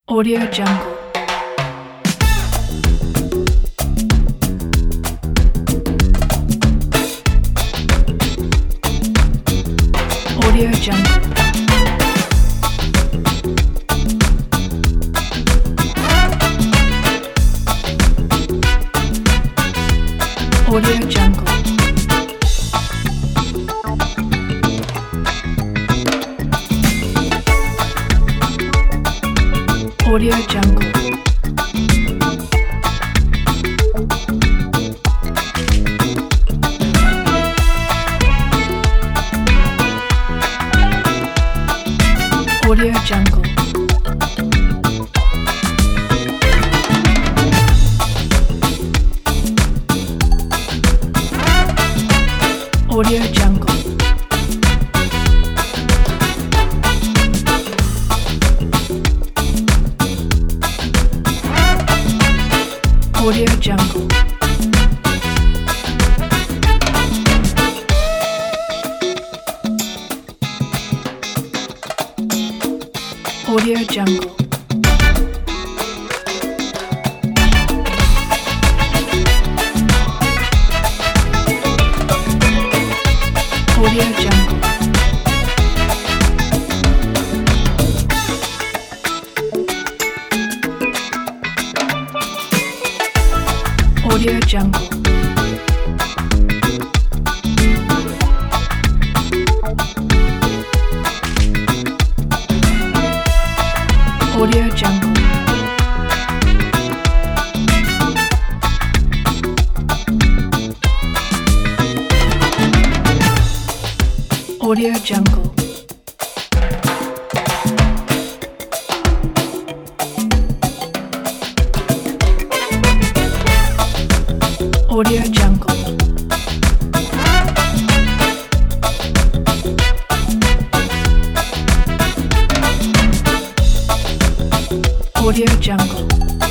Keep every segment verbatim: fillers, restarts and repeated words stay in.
Audio Jungle. Audio Jungle. Audio Jungle. Audio Jungle. Audio Jungle. Audio Jungle. Audio Jungle. Audio Jungle. Audio Jungle. Audio Jungle. Audio Jungle. Audio Jungle. Audio Jungle. Audio Jungle.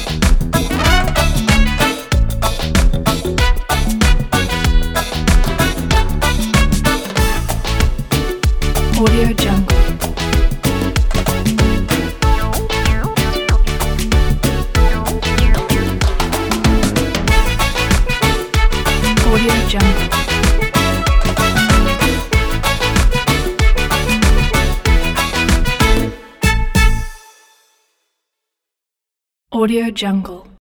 Audio Jungle. Audio Jungle. Audio Jungle.